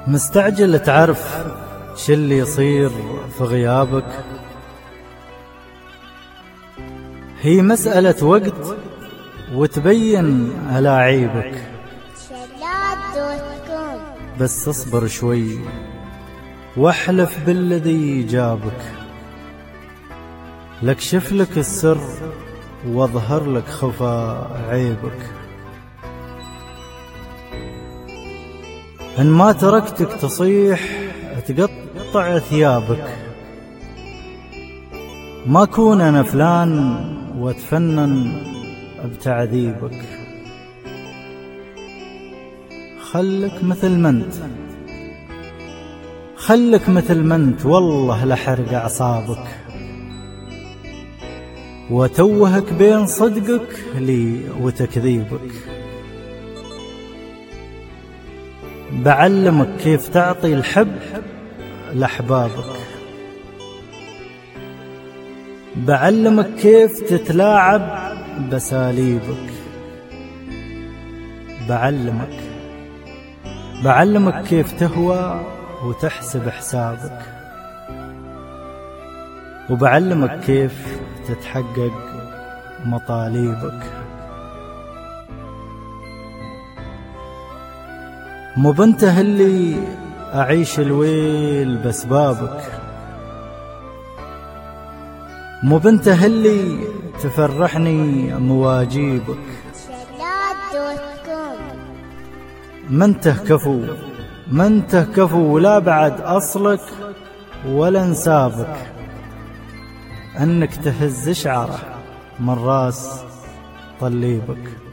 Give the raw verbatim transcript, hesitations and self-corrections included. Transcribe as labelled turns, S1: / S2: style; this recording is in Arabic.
S1: مستعجل تعرف شو اللي يصير في غيابك؟ هي مسألة وقت وتبين ألاعيبك، بس اصبر شوي واحلف بالذي جابك، لكشف لك السر واظهر لك خفا عيبك. إن ما تركتك تصيح تقطع ثيابك، ما كون أنا فلان واتفنن بتعذيبك. خلك مثل ما انت، خلك مثل ما انت، والله لحرق أعصابك وتوهك بين صدقك لي وتكذيبك. بعلمك كيف تعطي الحب لأحبابك، بعلمك كيف تتلاعب بساليبك، بعلمك بعلمك كيف تهوى وتحسب حسابك، وبعلمك كيف تتحقق مطالبك. مو بنته اللي أعيش الويل بسبابك، مو بنته اللي تفرحني مواجيبك. ما انته كفو، ما انته كفو، ولا بعد أصلك ولا انسابك، أنك تهز شعره من راس طليبك.